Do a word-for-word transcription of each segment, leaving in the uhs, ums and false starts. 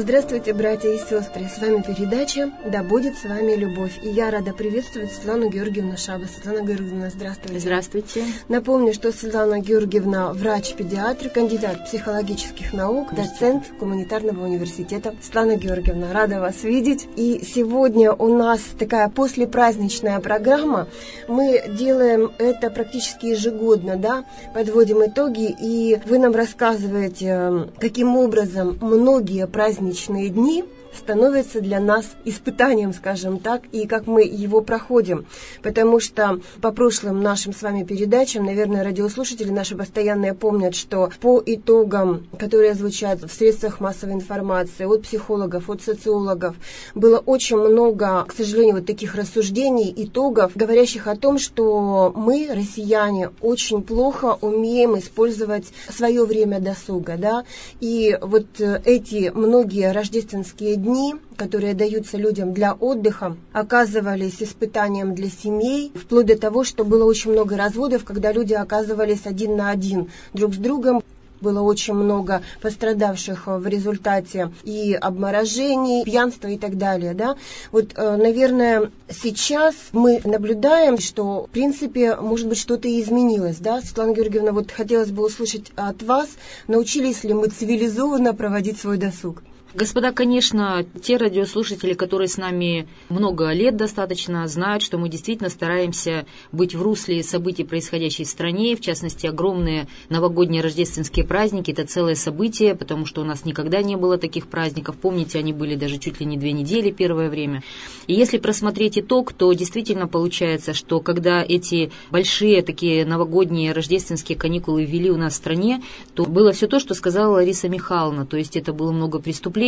Здравствуйте, братья и сестры! С вами передача «Да будет с вами любовь». И я рада приветствовать Светлану Георгиевну Шабас. Светлана Георгиевна, здравствуйте. Здравствуйте. Напомню, что Светлана Георгиевна врач-педиатр, кандидат психологических наук, доцент гуманитарного университета. Светлана Георгиевна, рада вас видеть. И сегодня у нас такая послепраздничная программа. Мы делаем это практически ежегодно, да, подводим итоги, и вы нам рассказываете, каким образом многие праздничные дни становится для нас испытанием, скажем так, и как мы его проходим. Потому что по прошлым нашим с вами передачам, наверное, радиослушатели наши постоянные помнят, что по итогам, которые звучат в средствах массовой информации, от психологов, от социологов, было очень много, к сожалению, вот таких рассуждений, итогов, говорящих о том, что мы, россияне, очень плохо умеем использовать свое время досуга, да, и вот эти многие рождественские дни, которые даются людям для отдыха, оказывались испытанием для семей, вплоть до того, что было очень много разводов, когда люди оказывались один на один друг с другом. Было очень много пострадавших в результате и обморожений, пьянства и так далее. Да? Вот, наверное, сейчас мы наблюдаем, что, в принципе, может быть, что-то и изменилось. Да? Светлана Георгиевна, вот хотелось бы услышать от вас, научились ли мы цивилизованно проводить свой досуг? Господа, конечно, те радиослушатели, которые с нами много лет достаточно, знают, что мы действительно стараемся быть в русле событий, происходящих в стране, в частности, огромные новогодние рождественские праздники. Это целое событие, потому что у нас никогда не было таких праздников. Помните, они были даже чуть ли не две недели первое время. И если просмотреть итог, то действительно получается, что когда эти большие такие новогодние рождественские каникулы ввели у нас в стране, то было все то, что сказала Лариса Михайловна. То есть это было много преступлений,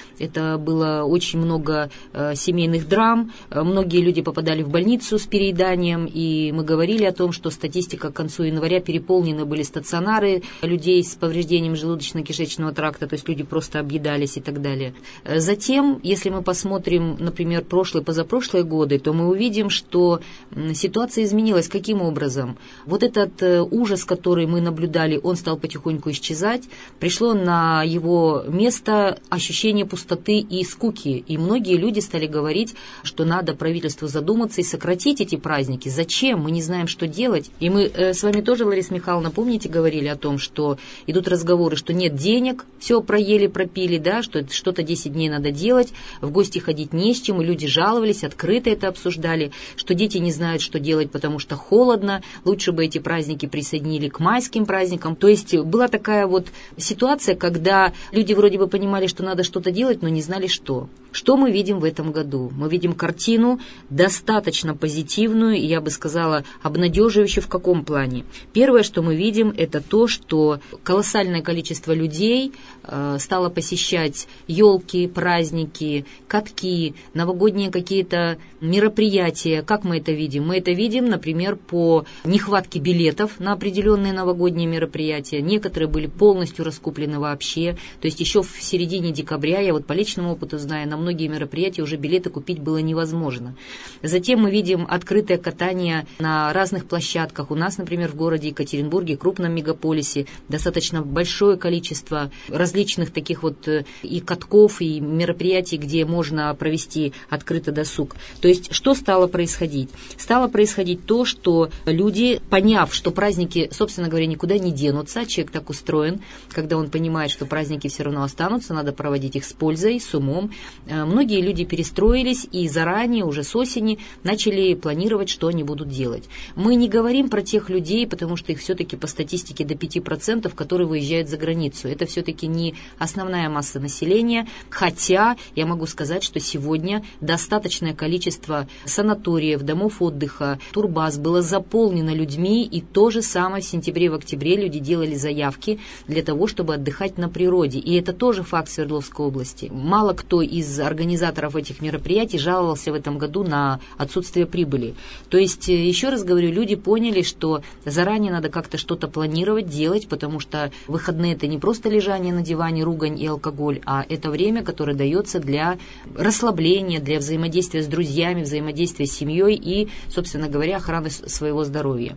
это было очень много э, семейных драм, многие люди попадали в больницу с перееданием, и мы говорили о том, что статистика к концу января переполнены были стационары людей с повреждением желудочно-кишечного тракта, то есть люди просто объедались и так далее. Затем, если мы посмотрим, например, прошлые, позапрошлые годы, то мы увидим, что ситуация изменилась. Каким образом? Вот этот ужас, который мы наблюдали, он стал потихоньку исчезать, пришло на его место ощущение пустоты и скуки. И многие люди стали говорить, что надо правительству задуматься и сократить эти праздники. Зачем? Мы не знаем, что делать. И мы э, с вами тоже, Лариса Михайловна, помните, говорили о том, что идут разговоры, что нет денег, все проели, пропили, да, что что-то десять дней надо делать, в гости ходить не с чем, и люди жаловались, открыто это обсуждали, что дети не знают, что делать, потому что холодно, лучше бы эти праздники присоединили к майским праздникам. То есть была такая вот ситуация, когда люди вроде бы понимали, что надо что-то делать, но не знали, что. Что мы видим в этом году? Мы видим картину достаточно позитивную, и я бы сказала, обнадеживающую в каком плане? Первое, что мы видим, это то, что колоссальное количество людей э, стало посещать елки, праздники, катки, новогодние какие-то мероприятия. Как мы это видим? Мы это видим, например, по нехватке билетов на определенные новогодние мероприятия. Некоторые были полностью раскуплены вообще. То есть еще в середине декабря, я вот по личному опыту знаю, на многие мероприятия уже билеты купить было невозможно. Затем мы видим открытое катание на разных площадках. У нас, например, в городе Екатеринбурге, крупном мегаполисе, достаточно большое количество различных таких вот и катков, и мероприятий, где можно провести открытый досуг. То есть что стало происходить? Стало происходить то, что люди, поняв, что праздники, собственно говоря, никуда не денутся, человек так устроен, когда он понимает, что праздники все равно останутся, надо проводить их с пользой, с умом. Многие люди перестроились и заранее, уже с осени, начали планировать, что они будут делать. Мы не говорим про тех людей, потому что их все-таки по статистике до пяти процентов, которые выезжают за границу. Это все-таки не основная масса населения, хотя я могу сказать, что сегодня достаточное количество санаториев, домов отдыха, турбаз было заполнено людьми, и то же самое в сентябре и в октябре люди делали заявки для того, чтобы отдыхать на природе. И это тоже факт Свердловской области. Мало кто из организаторов этих мероприятий жаловался в этом году на отсутствие прибыли. То есть, еще раз говорю, люди поняли, что заранее надо как-то что-то планировать, делать, потому что выходные — это не просто лежание на диване, ругань и алкоголь, а это время, которое дается для расслабления, для взаимодействия с друзьями, взаимодействия с семьей и, собственно говоря, охраны своего здоровья.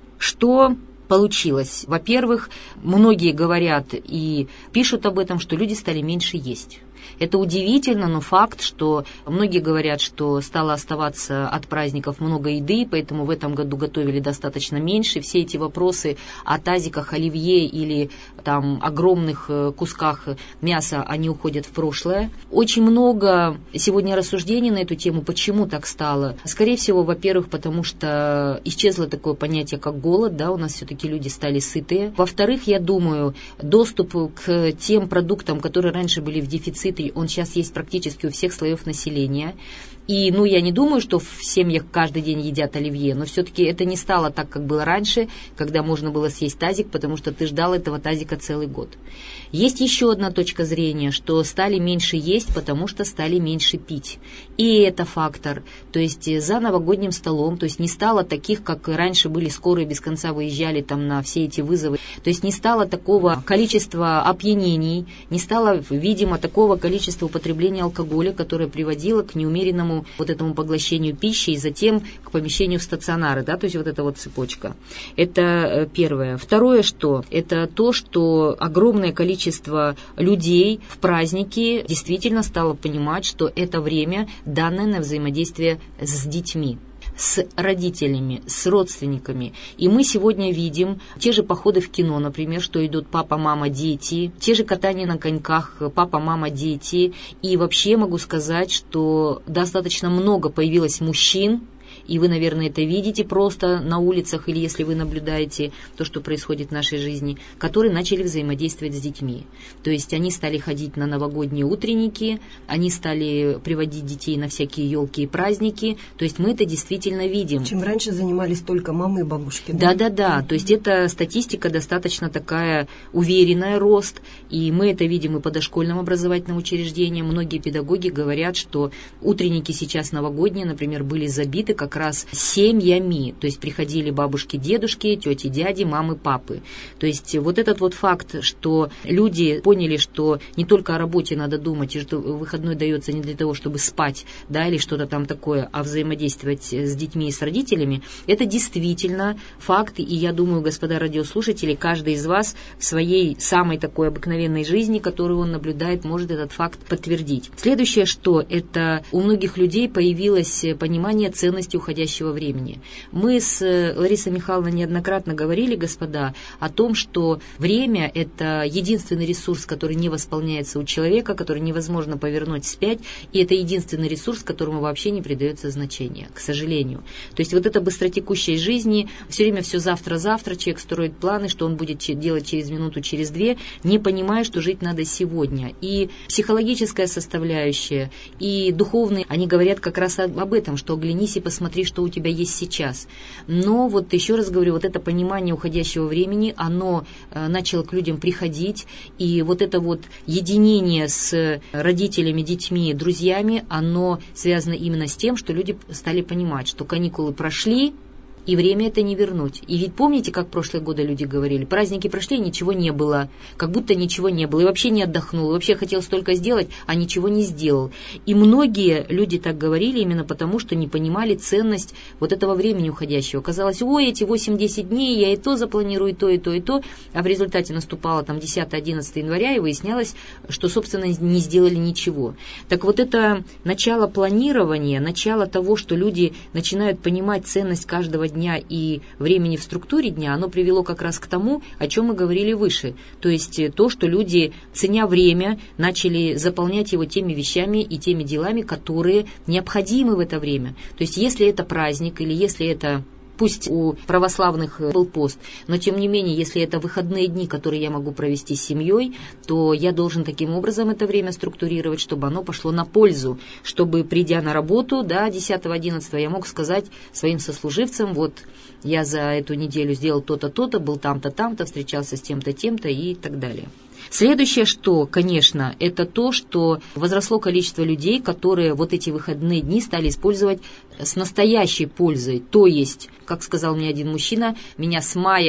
Что получилось? Во-первых, многие говорят и пишут об этом, что люди стали меньше есть. Это удивительно, но факт, что многие говорят, что стало оставаться от праздников много еды, поэтому в этом году готовили достаточно меньше. Все эти вопросы о тазиках оливье или там огромных кусках мяса, они уходят в прошлое. Очень много сегодня рассуждений на эту тему, почему так стало. Скорее всего, во-первых, потому что исчезло такое понятие, как голод, да, у нас все-таки люди стали сытые. Во-вторых, я думаю, доступ к тем продуктам, которые раньше были в дефиците, он сейчас есть практически у всех слоев населения. И, ну, я не думаю, что в семьях каждый день едят оливье, но все-таки это не стало так, как было раньше, когда можно было съесть тазик, потому что ты ждал этого тазика целый год. Есть еще одна точка зрения, что стали меньше есть, потому что стали меньше пить. И это фактор. То есть за новогодним столом, то есть не стало таких, как раньше были скорые, без конца выезжали там на все эти вызовы. То есть не стало такого количества опьянений, не стало, видимо, такого количества употребления алкоголя, которое приводило к неумеренному вот этому поглощению пищи и затем к помещению в стационары, да, то есть вот эта вот цепочка. Это первое. Второе, что? Это то, что огромное количество людей в праздники действительно стало понимать, что это время, данное на взаимодействие с детьми, с родителями, с родственниками. И мы сегодня видим те же походы в кино, например, что идут папа, мама, дети, те же катания на коньках, папа, мама, дети. И вообще могу сказать, что достаточно много появилось мужчин, и вы, наверное, это видите просто на улицах, или если вы наблюдаете то, что происходит в нашей жизни, которые начали взаимодействовать с детьми. То есть они стали ходить на новогодние утренники, они стали приводить детей на всякие елки и праздники. То есть мы это действительно видим. Чем раньше занимались только мамы и бабушки. Да-да-да. Mm-hmm. То есть эта статистика достаточно такая уверенная, рост. И мы это видим и по дошкольным образовательным учреждениям. Многие педагоги говорят, что утренники сейчас новогодние, например, были забиты как раз семьями, то есть приходили бабушки, дедушки, тети, дяди, мамы, папы. То есть вот этот вот факт, что люди поняли, что не только о работе надо думать, и что выходной дается не для того, чтобы спать, да, или что-то там такое, а взаимодействовать с детьми и с родителями, это действительно факт, и я думаю, господа радиослушатели, каждый из вас в своей самой такой обыкновенной жизни, которую он наблюдает, может этот факт подтвердить. Следующее, что это у многих людей появилось понимание ценности уходящего времени. Мы с Ларисой Михайловной неоднократно говорили, господа, о том, что время – это единственный ресурс, который не восполняется у человека, который невозможно повернуть вспять, и это единственный ресурс, которому вообще не придается значения, к сожалению. То есть вот эта быстротекущая жизни, все время все завтра-завтра, человек строит планы, что он будет делать через минуту, через две, не понимая, что жить надо сегодня. И психологическая составляющая, и духовные, они говорят как раз об этом, что оглянись и посмотри, что у тебя есть сейчас. Но вот еще раз говорю, вот это понимание уходящего времени, оно э, начало к людям приходить, и вот это вот единение с родителями, детьми, друзьями, оно связано именно с тем, что люди стали понимать, что каникулы прошли, и время это не вернуть. И ведь помните, как в прошлые годы люди говорили, праздники прошли, ничего не было, как будто ничего не было, и вообще не отдохнул, и вообще хотел столько сделать, а ничего не сделал. И многие люди так говорили именно потому, что не понимали ценность вот этого времени уходящего. Казалось, ой, эти восемь-десять дней, я и то запланирую, и то, и то, и то, а в результате наступало там десятое-одиннадцатое января, и выяснялось, что, собственно, не сделали ничего. Так вот это начало планирования, начало того, что люди начинают понимать ценность каждого дня и времени в структуре дня, оно привело как раз к тому, о чем мы говорили выше. То есть то, что люди, ценя время, начали заполнять его теми вещами и теми делами, которые необходимы в это время. То есть если это праздник или если это... Пусть у православных был пост, но тем не менее, если это выходные дни, которые я могу провести с семьей, то я должен таким образом это время структурировать, чтобы оно пошло на пользу, чтобы, придя на работу, да, десятого-одиннадцатого, я мог сказать своим сослуживцам, вот я за эту неделю сделал то-то, то-то, был там-то, там-то, встречался с тем-то, тем-то и так далее. Следующее, что, конечно, это то, что возросло количество людей, которые вот эти выходные дни стали использовать с настоящей пользой. То есть, как сказал мне один мужчина, меня с мая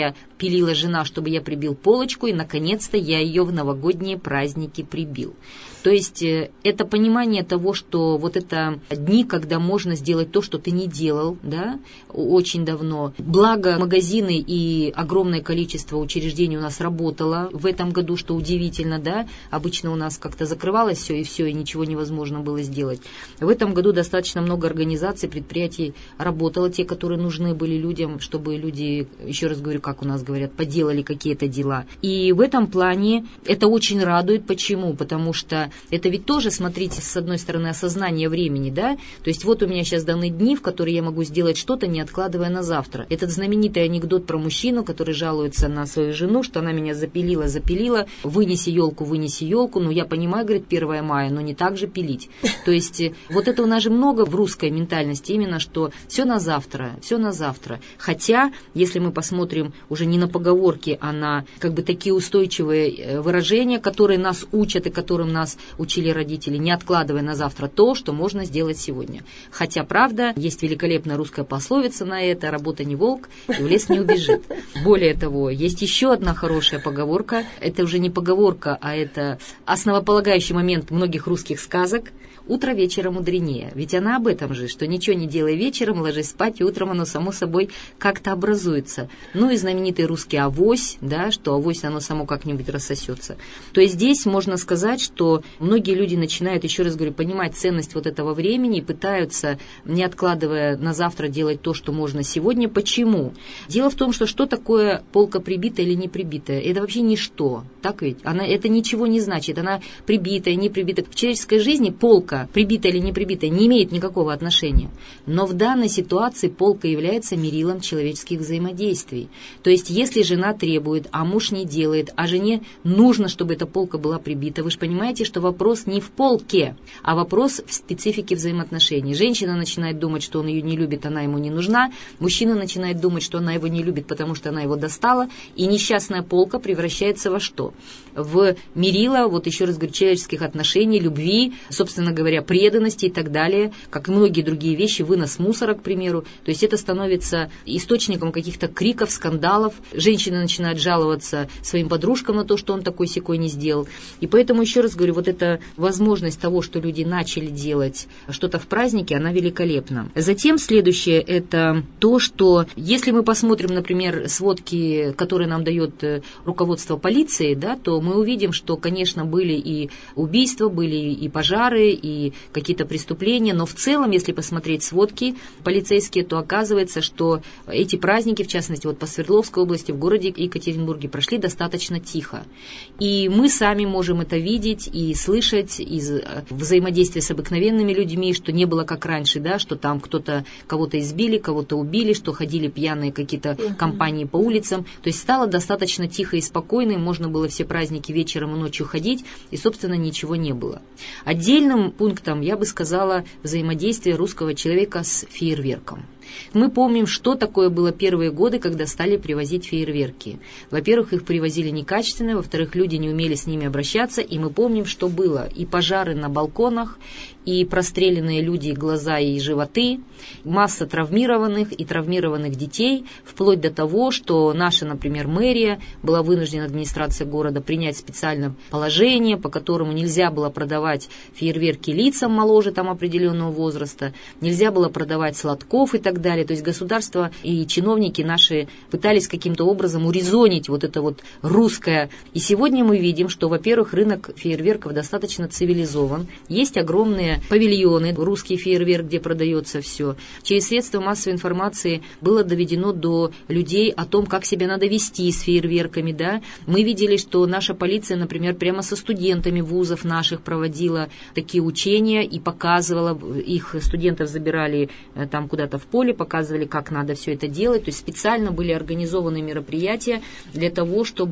пилила жена, чтобы я прибил полочку, и, наконец-то, я ее в новогодние праздники прибил. То есть это понимание того, что вот это дни, когда можно сделать то, что ты не делал, да, очень давно. Благо, магазины и огромное количество учреждений у нас работало в этом году, что удивительно, да. Обычно у нас как-то закрывалось все, и все, и ничего невозможно было сделать. В этом году достаточно много организаций, предприятий работало, те, которые нужны были людям, чтобы люди, еще раз говорю, как у нас говорят, поделали какие-то дела. И в этом плане это очень радует. Почему? Потому что это ведь тоже, смотрите, с одной стороны, осознание времени, да, то есть вот у меня сейчас даны дни, в которые я могу сделать что-то, не откладывая на завтра. Этот знаменитый анекдот про мужчину, который жалуется на свою жену, что она меня запилила, запилила, вынеси елку, вынеси елку, ну я понимаю, говорит, первое мая, но не так же пилить. То есть вот это у нас же много в русской ментальности именно, что все на завтра, все на завтра. Хотя, если мы посмотрим уже не на поговорки, а на как бы такие устойчивые выражения, которые нас учат и которым нас учили родители, не откладывая на завтра то, что можно сделать сегодня. Хотя, правда, есть великолепная русская пословица на это: работа не волк, и в лес не убежит. Более того, есть еще одна хорошая поговорка. Это уже не поговорка, а это основополагающий момент многих русских сказок. Утро вечера мудренее. Ведь она об этом же, что ничего не делай вечером, ложись спать, и утром оно само собой как-то образуется. Ну и знаменитый русский авось, да, что авось оно само как-нибудь рассосется. То есть здесь можно сказать, что многие люди начинают, еще раз говорю, понимать ценность вот этого времени и пытаются, не откладывая на завтра, делать то, что можно сегодня. Почему? Дело в том, что что такое полка прибитая или не прибитая? Это вообще ничто, так ведь? Она, это ничего не значит. Она прибитая, не прибитая. В человеческой жизни полка, прибитая или не прибитая, не имеет никакого отношения. Но в данной ситуации полка является мерилом человеческих взаимодействий. То есть, если жена требует, а муж не делает, а жене нужно, чтобы эта полка была прибита, вы же понимаете, что вопрос не в полке, а вопрос в специфике взаимоотношений. Женщина начинает думать, что он ее не любит, она ему не нужна. Мужчина начинает думать, что она его не любит, потому что она его достала. И несчастная полка превращается во что? В мерило, вот еще раз говорю, человеческих отношений, любви, собственно говоря, говоря, преданности и так далее, как и многие другие вещи, вынос мусора, к примеру. То есть это становится источником каких-то криков, скандалов. Женщины начинают жаловаться своим подружкам на то, что он такой-сякой не сделал. И поэтому, еще раз говорю, вот эта возможность того, что люди начали делать что-то в празднике, она великолепна. Затем следующее – это то, что если мы посмотрим, например, сводки, которые нам дает руководство полиции, да, то мы увидим, что, конечно, были и убийства, были и пожары, и и какие-то преступления, но в целом, если посмотреть сводки полицейские, то оказывается, что эти праздники, в частности, вот по Свердловской области, в городе Екатеринбурге, прошли достаточно тихо. И мы сами можем это видеть и слышать из взаимодействия с обыкновенными людьми, что не было как раньше, да, что там кто-то кого-то избили, кого-то убили, что ходили пьяные какие-то компании по улицам. То есть стало достаточно тихо и спокойно, и можно было все праздники вечером и ночью ходить, и, собственно, ничего не было. Отдельным пунктом, я бы сказала, взаимодействие русского человека с фейерверком. Мы помним, что такое было первые годы, когда стали привозить фейерверки. Во-первых, их привозили некачественные, во-вторых, люди не умели с ними обращаться, и мы помним, что было и пожары на балконах, и простреленные люди, глаза и животы, масса травмированных и травмированных детей, вплоть до того, что наша, например, мэрия была вынуждена, администрация города, принять специальное положение, по которому нельзя было продавать фейерверки лицам моложе там определенного возраста, нельзя было продавать сладков и так далее. То есть государство и чиновники наши пытались каким-то образом урезонить вот это вот русское. И сегодня мы видим, что, во-первых, рынок фейерверков достаточно цивилизован, есть огромные павильоны, русский фейерверк, где продается все. Через средства массовой информации было доведено до людей о том, как себя надо вести с фейерверками. Да? Мы видели, что наша полиция, например, прямо со студентами вузов наших проводила такие учения и показывала, их студентов забирали там куда-то в поле, показывали, как надо все это делать. То есть специально были организованы мероприятия для того, чтобы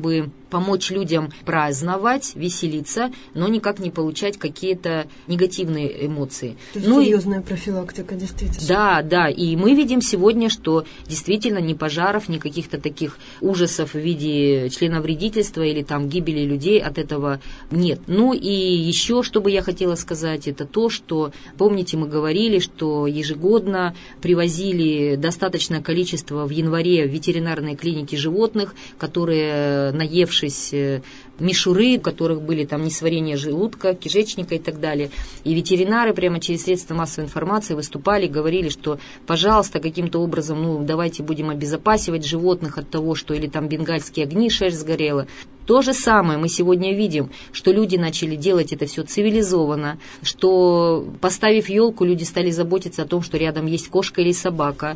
помочь людям праздновать, веселиться, но никак не получать какие-то негативные эмоции. То есть ну, серьезная и... профилактика, действительно. Да, да, и мы видим сегодня, что действительно ни пожаров, ни каких-то таких ужасов в виде членовредительства или там гибели людей от этого нет. Ну и еще, что бы я хотела сказать, это то, что, помните, мы говорили, что ежегодно привозили достаточное количество в январе в ветеринарные клиники животных, которые, наевшись мишуры, у которых были там несварение желудка, кишечника и так далее. И ветеринары прямо через средства массовой информации выступали, говорили, что, пожалуйста, каким-то образом, ну, давайте будем обезопасивать животных от того, что или там бенгальские огни, шерсть сгорела. То же самое мы сегодня видим, что люди начали делать это все цивилизованно, что, поставив елку, люди стали заботиться о том, что рядом есть кошка или собака,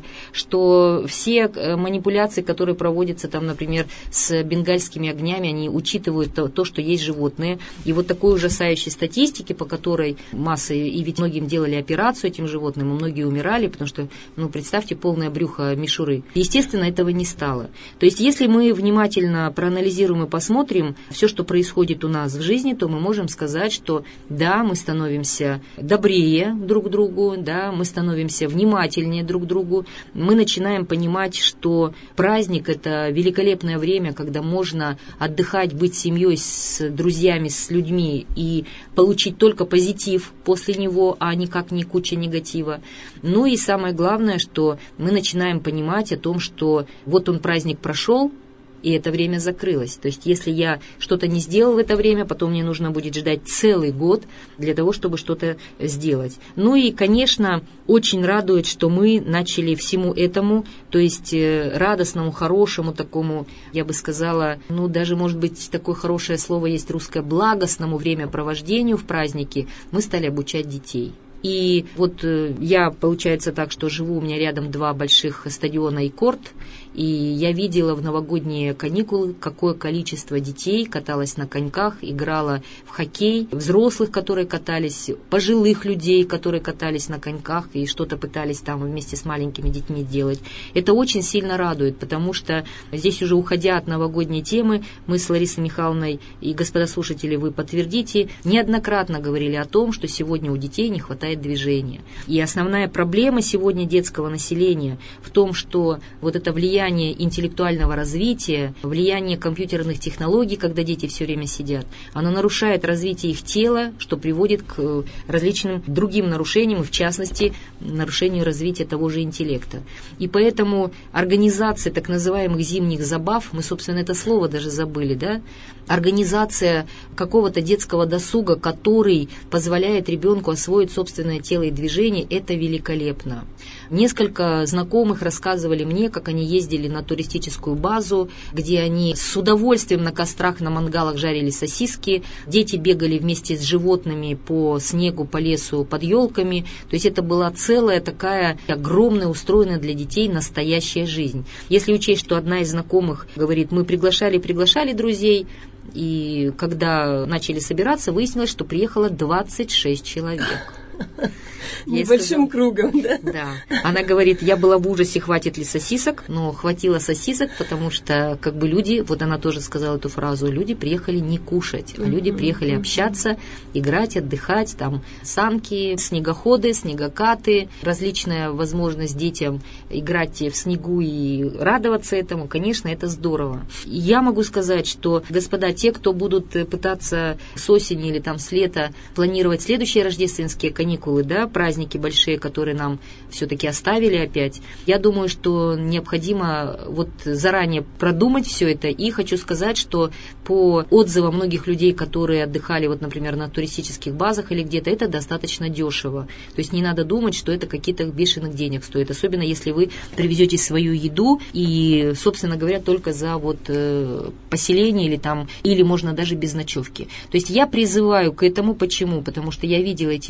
что все манипуляции, которые проводятся там, например, с бенгальскими огнями, они учитывают то, то, что есть животные. И вот такой ужасающей статистики, по которой масса, и ведь многим делали операцию этим животным, и многие умирали, потому что, ну, представьте, полное брюхо мишуры. Естественно, этого не стало. То есть, если мы внимательно проанализируем и посмотрим, смотрим все, что происходит у нас в жизни, то мы можем сказать, что да, мы становимся добрее друг к другу, да, мы становимся внимательнее друг к другу, мы начинаем понимать, что праздник – это великолепное время, когда можно отдыхать, быть семьей, с друзьями, с людьми и получить только позитив после него, а никак не куча негатива. Ну и самое главное, что мы начинаем понимать о том, что вот он праздник прошел, и это время закрылось. То есть, если я что-то не сделал в это время, потом мне нужно будет ждать целый год для того, чтобы что-то сделать. Ну и, конечно, очень радует, что мы начали всему этому, то есть радостному, хорошему такому, я бы сказала, ну даже, может быть, такое хорошее слово есть русское, благостному времяпровождению в празднике, мы стали обучать детей. И вот я, получается так, что живу, у меня рядом два больших стадиона и корт, и я видела в новогодние каникулы, какое количество детей каталось на коньках, играло в хоккей, взрослых, которые катались, пожилых людей, которые катались на коньках и что-то пытались там вместе с маленькими детьми делать. Это очень сильно радует, потому что здесь уже уходя от новогодней темы, мы с Ларисой Михайловной, и, господа слушатели, вы подтвердите, неоднократно говорили о том, что сегодня у детей не хватает движения. И основная проблема сегодня детского населения в том, что вот это влияние интеллектуального развития, влияние компьютерных технологий, когда дети все время сидят, оно нарушает развитие их тела, что приводит к различным другим нарушениям, в частности, нарушению развития того же интеллекта. И поэтому организация так называемых зимних забав, мы, собственно, это слово даже забыли, да, организация какого-то детского досуга, который позволяет ребенку освоить собственное тело и движение, это великолепно. Несколько знакомых рассказывали мне, как они ездили на туристическую базу, где они с удовольствием на кострах, на мангалах жарили сосиски, дети бегали вместе с животными по снегу, по лесу под елками. То есть это была целая такая огромная, устроенная для детей настоящая жизнь. Если учесть, что одна из знакомых говорит, мы приглашали-приглашали друзей, и когда начали собираться, выяснилось, что приехало двадцать шесть человек. Небольшим кругом, да? Да. Она говорит, я была в ужасе, хватит ли сосисок, но хватило сосисок, потому что как бы люди, вот она тоже сказала эту фразу, люди приехали не кушать, а люди приехали общаться, играть, отдыхать, там санки, снегоходы, снегокаты, различная возможность детям играть в снегу и радоваться этому, конечно, это здорово. И я могу сказать, что, господа, те, кто будут пытаться с осени или там с лета планировать следующие рождественские каникулы, да, праздники большие, которые нам все-таки оставили опять, я думаю, что необходимо вот заранее продумать все это. И хочу сказать, что по отзывам многих людей, которые отдыхали, вот, например, на туристических базах или где-то, это достаточно дешево. То есть не надо думать, что это какие-то бешеных денег стоит, особенно если вы привезете свою еду и, собственно говоря, только за вот э, поселение или там, или можно даже без ночевки. То есть я призываю к этому. Почему? Потому что я видела этих детей,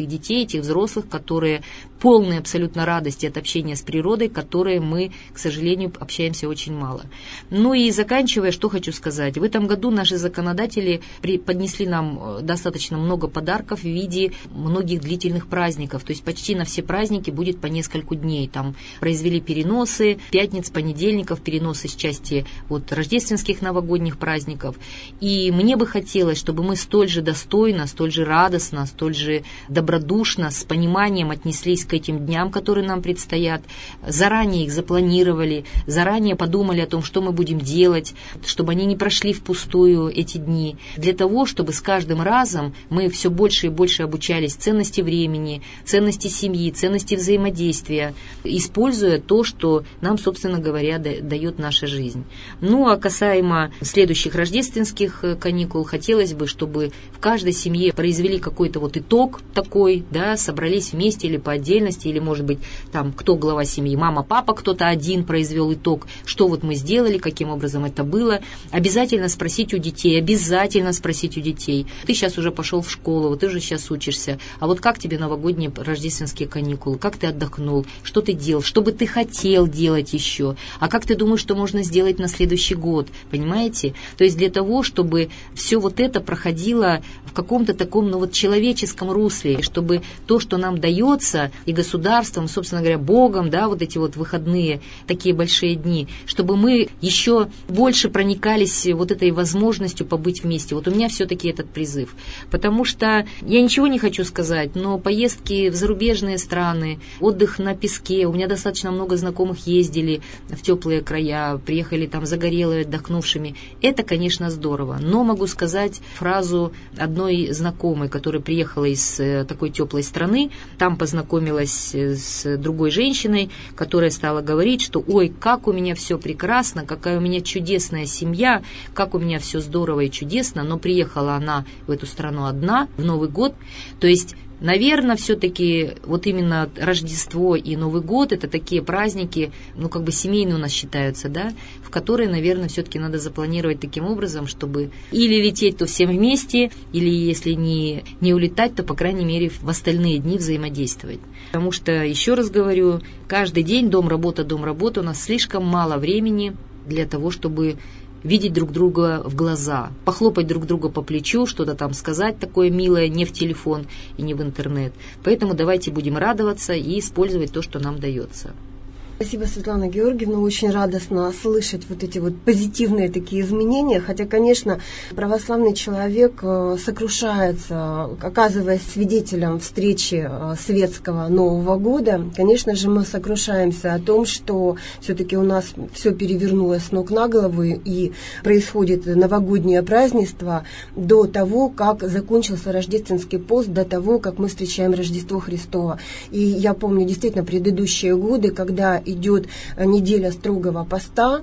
этих взрослых, которые полны абсолютно радости от общения с природой, которые мы, к сожалению, общаемся очень мало. Ну и заканчивая, что хочу сказать. В этом году наши законодатели поднесли нам достаточно много подарков в виде многих длительных праздников. То есть почти на все праздники будет по нескольку дней. Там произвели переносы, пятниц, понедельников, переносы с части вот, рождественских новогодних праздников. И мне бы хотелось, чтобы мы столь же достойно, столь же радостно, столь же добродушно, с пониманием отнеслись к этим дням, которые нам предстоят, заранее их запланировали, заранее подумали о том, что мы будем делать, чтобы они не прошли впустую эти дни, для того, чтобы с каждым разом мы все больше и больше обучались ценности времени, ценности семьи, ценности взаимодействия, используя то, что нам, собственно говоря, дает наша жизнь. Ну, а касаемо следующих рождественских каникул, хотелось бы, чтобы в каждой семье произвели какой-то вот итог такой, да, собрались вместе или по отдельности, или, может быть, там, кто глава семьи, мама, папа, кто-то один произвел итог, что вот мы сделали, каким образом это было. Обязательно спросить у детей, обязательно спросить у детей. Ты сейчас уже пошел в школу, вот ты уже сейчас учишься, а вот как тебе новогодние рождественские каникулы, как ты отдохнул, что ты делал, что бы ты хотел делать еще, а как ты думаешь, что можно сделать на следующий год, понимаете? То есть для того, чтобы все вот это проходило в каком-то таком, ну вот, человеческом русле, чтобы то, что нам дается, и государством, собственно говоря, Богом, да, вот эти вот выходные, такие большие дни, чтобы мы еще больше проникались вот этой возможностью побыть вместе. Вот у меня все-таки этот призыв. Потому что я ничего не хочу сказать, но поездки в зарубежные страны, отдых на песке, у меня достаточно много знакомых ездили в теплые края, приехали там загорелые, отдохнувшими. Это, конечно, здорово. Но могу сказать фразу одной знакомой, которая приехала из такой теплой страны, там познакомилась с другой женщиной, которая стала говорить, что ой, как у меня все прекрасно, какая у меня чудесная семья, как у меня все здорово и чудесно, но приехала она в эту страну одна в Новый год. То есть, наверное, все-таки вот именно Рождество и Новый год — это такие праздники, ну, как бы семейные у нас считаются, да, в которые, наверное, все-таки надо запланировать таким образом, чтобы или лететь то всем вместе, или если не, не улетать, то, по крайней мере, в остальные дни взаимодействовать. Потому что, еще раз говорю, каждый день дом-работа, дом-работа, у нас слишком мало времени для того, чтобы видеть друг друга в глаза, похлопать друг друга по плечу, что-то там сказать такое милое, не в телефон и не в интернет. Поэтому давайте будем радоваться и использовать то, что нам дается. Спасибо, Светлана Георгиевна. Очень радостно слышать вот эти вот позитивные такие изменения. Хотя, конечно, православный человек сокрушается, оказываясь свидетелем встречи светского Нового года. Конечно же, мы сокрушаемся о том, что все-таки у нас все перевернулось с ног на голову и происходит новогоднее празднество до того, как закончился рождественский пост, до того, как мы встречаем Рождество Христово. И я помню действительно предыдущие годы, когда идет неделя строгого поста,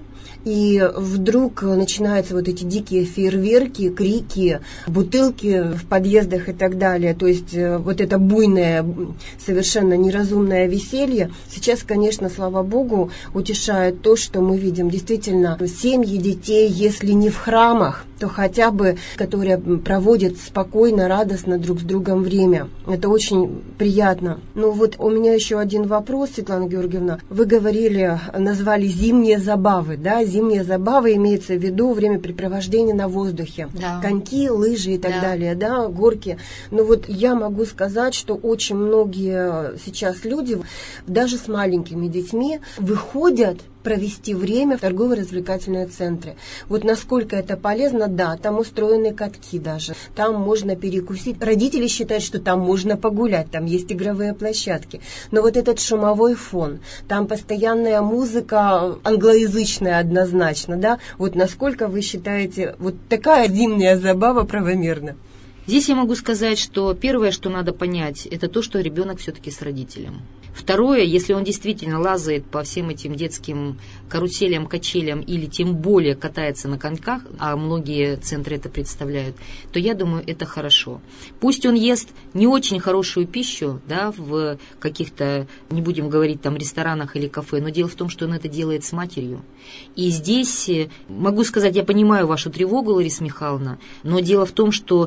и вдруг начинаются вот эти дикие фейерверки, крики, бутылки в подъездах и так далее. То есть вот это буйное, совершенно неразумное веселье. Сейчас, конечно, слава Богу, утешает то, что мы видим действительно семьи детей, если не в храмах, то хотя бы, которые проводят спокойно, радостно друг с другом время. Это очень приятно. Ну вот у меня еще один вопрос, Светлана Георгиевна. Вы говорили, назвали зимние забавы, да? Зимние забавы имеется в виду времяпрепровождение на воздухе. Да. Коньки, лыжи и так да. далее, да, горки. Но вот я могу сказать, что очень многие сейчас люди, даже с маленькими детьми, выходят провести время в торгово-развлекательные центры. Вот насколько это полезно, да, там устроены катки даже, там можно перекусить. Родители считают, что там можно погулять, там есть игровые площадки. Но вот этот шумовой фон, там постоянная музыка англоязычная однозначно, да, вот насколько вы считаете, вот такая зимняя забава правомерна? Здесь я могу сказать, что первое, что надо понять, это то, что ребенок все-таки с родителем. Второе, если он действительно лазает по всем этим детским каруселям, качелям или тем более катается на коньках, а многие центры это представляют, то я думаю, это хорошо. Пусть он ест не очень хорошую пищу, да, в каких-то, не будем говорить там ресторанах или кафе, но дело в том, что он это делает с матерью. И здесь могу сказать, я понимаю вашу тревогу, Лариса Михайловна, но дело в том, что, может быть,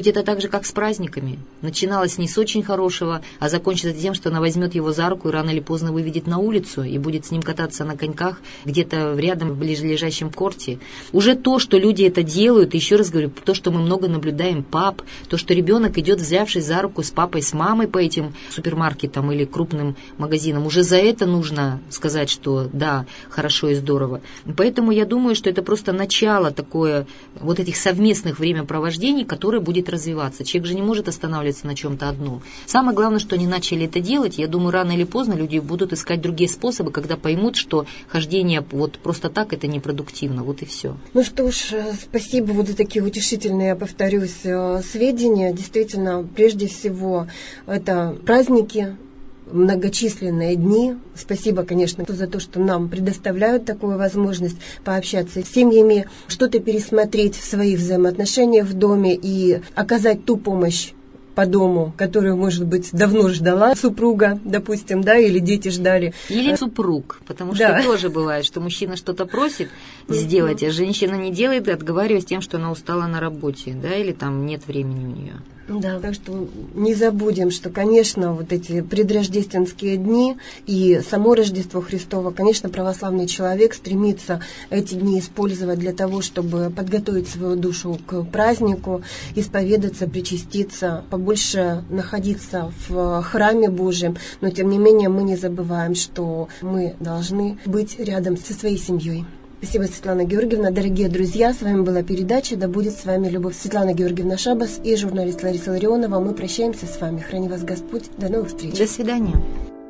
быть, это так же, как с праздниками. Начиналось не с очень хорошего, а закончится тем, что она возьмет его за руку и рано или поздно выведет на улицу и будет с ним кататься на коньках где-то рядом в ближайшем корте. Уже то, что люди это делают, еще раз говорю, то, что мы много наблюдаем пап, то, что ребенок идет, взявшись за руку с папой, с мамой по этим супермаркетам или крупным магазинам, уже за это нужно сказать, что да, хорошо и здорово. Поэтому я думаю, что это просто начало такое вот этих совместных времяпровождений, которое будет развиваться. Человек же не может останавливаться на чем-то одном. Самое главное, что они начали это делать, я думаю, рано или поздно люди будут искать другие способы, когда поймут, что хождение вот просто так это непродуктивно. Вот и все. Ну что ж, спасибо вот за такие утешительные, я повторюсь, сведения. Действительно, прежде всего, это праздники, многочисленные дни. Спасибо, конечно, за то, что нам предоставляют такую возможность пообщаться с семьями, что-то пересмотреть в своих взаимоотношениях в доме и оказать ту помощь по дому, которую, может быть, давно ждала супруга, допустим, да, или дети ждали. Или супруг, потому что да. тоже бывает, что мужчина что-то просит сделать, а женщина не делает, отговариваясь тем, что она устала на работе, да, или там нет времени у нее. Да, так что не забудем, что, конечно, вот эти предрождественские дни и само Рождество Христово, конечно, православный человек стремится эти дни использовать для того, чтобы подготовить свою душу к празднику, исповедаться, причаститься, побольше находиться в храме Божьем, но, тем не менее, мы не забываем, что мы должны быть рядом со своей семьей. Спасибо, Светлана Георгиевна. Дорогие друзья, с вами была передача «Да будет с вами любовь». Светлана Георгиевна Шабас и журналист Лариса Ларионова. Мы прощаемся с вами. Храни вас Господь. До новых встреч. До свидания.